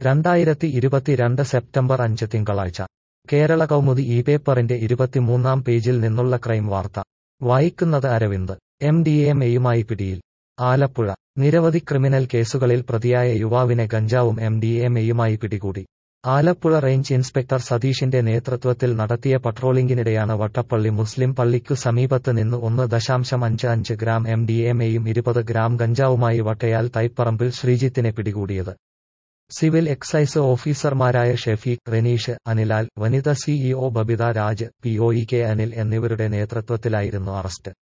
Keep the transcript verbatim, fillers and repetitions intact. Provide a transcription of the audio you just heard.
രണ്ടായിരത്തി ഇരുപത്തിരണ്ട് സെപ്റ്റംബർ അഞ്ച് തിങ്കളാഴ്ച കേരള കൗമുദി ഈ പേപ്പറിന്റെ ഇരുപത്തിമൂന്നാം പേജിൽ നിന്നുള്ള ക്രൈം വാർത്ത വായിക്കുന്നത് അരവിന്ദ്. എം ഡി എം എയുമായി പിടിയിൽ. ആലപ്പുഴ നിരവധി ക്രിമിനൽ കേസുകളിൽ പ്രതിയായ യുവാവിനെ ഗഞ്ചാവും എം ഡി എം എയുമായി പിടികൂടി. ആലപ്പുഴ റേഞ്ച് ഇൻസ്പെക്ടർ സതീഷിന്റെ നേതൃത്വത്തിൽ നടത്തിയ പട്രോളിംഗിനിടെയാണ് വട്ടപ്പള്ളി മുസ്ലിം പള്ളിക്കു സമീപത്ത് നിന്ന് ഒന്ന് ദശാംശം അഞ്ച് അഞ്ച് ഗ്രാം എം ഡി എം എയും ഇരുപത് ഗ്രാം ഗഞ്ചാവുമായി വട്ടയാൽ തൈപ്പറമ്പിൽ ശ്രീജിത്തിനെ പിടികൂടിയത്. സിവിൽ എക്സൈസ് ഓഫീസർമാരായ ഷെഫീഖ്, റെനീഷ്, അനിലാൽ, വനിത CEO Babitha Raj, P O E K Anil എന്നിവരുടെ നേതൃത്വത്തിലായിരുന്നു അറസ്റ്റ്.